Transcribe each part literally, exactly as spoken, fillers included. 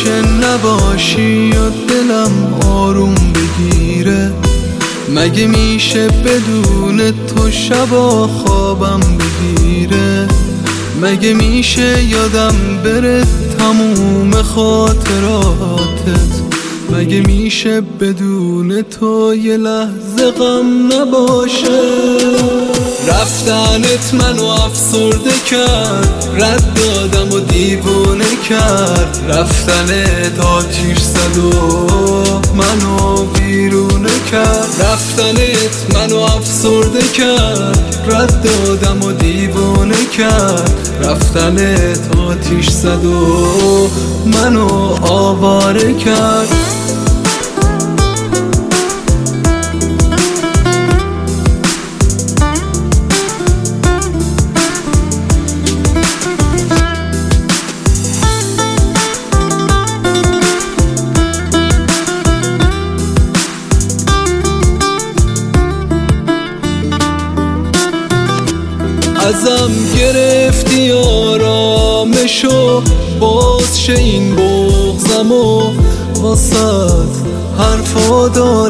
میشه نباشی یا دلم آروم بگیره؟ مگه میشه بدون تو شبا خوابم بگیره؟ مگه میشه یادم بره تموم خاطراتت؟ مگه میشه بدون تو یه لحظه غم نباشه؟ رفتنت منو افسرده کرد، رد دادم و دیوونه کرد. رفتنت آتیش زد و منو بیرونه کرد. رفتنت منو افسرده کرد، رد دادم و دیوونه کرد. رفتنت آتیش زد و منو آواره کرد. ازم گرفتی آرامشو، باز شه این بغضم و واسد حرفا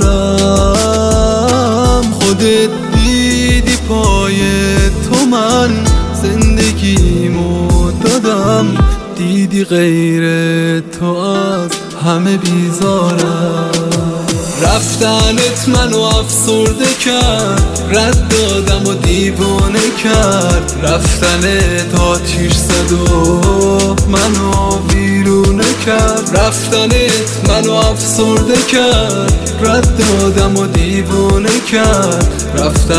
دارم. خودت دیدی پای تو من زندگیمو دادم، دیدی غیر تو از همه بیزارم. رفتنت منو افسرده کرد، رد دادم و دیوونه کرد. رفتنت آتیش زد و منو بیرونه کرد. رفتنت منو افسرده کرد، رد دادم و دیوونه کرد.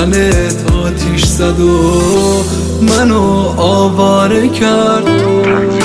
رفتنت آتیش زد و منو آواره کرد.